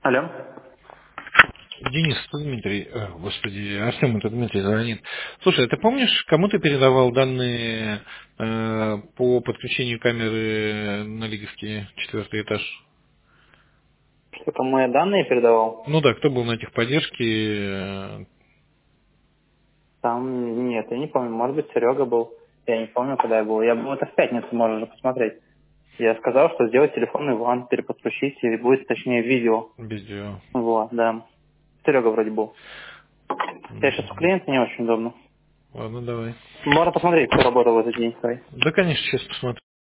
Алло. Денис, это Дмитрий, господи, Артем, это Дмитрий звонит. Слушай, а ты помнишь, кому ты передавал данные по подключению камеры на Лиговский 4-й этаж? Что, кому я данные передавал? Ну да, кто был на техподдержке? Там нет, я не помню. Может быть, Серега был. Я не помню, когда я был. Я был это в пятницу, можно же посмотреть. Я сказал, что сделать телефонный ван, переподключить, и будет, точнее, видео. Без дела. Вот, да. Серега вроде был. Я сейчас у Мгм. клиента не очень удобно. Ладно, давай. Можно посмотреть, кто работал в этот день. Давай. Да, конечно, сейчас посмотрю.